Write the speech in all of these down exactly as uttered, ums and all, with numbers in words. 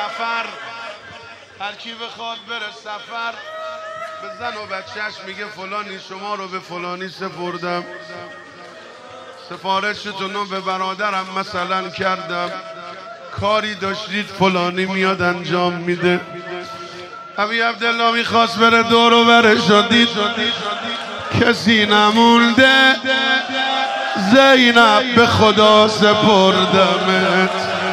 سفر، هر کی بخواد بره سفر به زن و بچهش میگه فلانی شما رو به فلانی سپردم، سفارشتون رو به برادرم مثلا کردم، کاری داشتید فلانی میاد انجام میده. ابی عبدالله میخواست بره دور و برش و دید کسی نمونده، زینب به خدا سپردمت.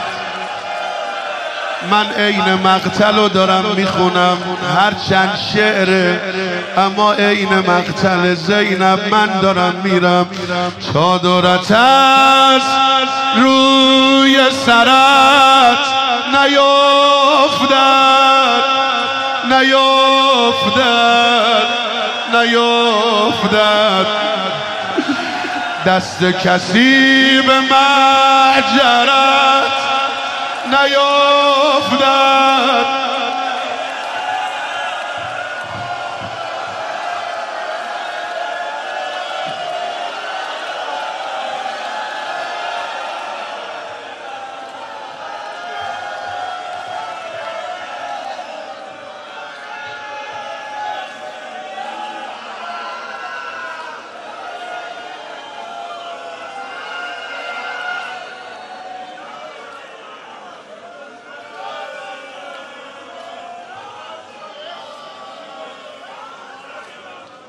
من عین مقتل رو دارم میخونم، هر چند شعره اما عین مقتل زینب من دارم میرم. چادرت از روی سرت نیفتد، نیفتد، نیفتد، دست کسی به محجرت نیفتد.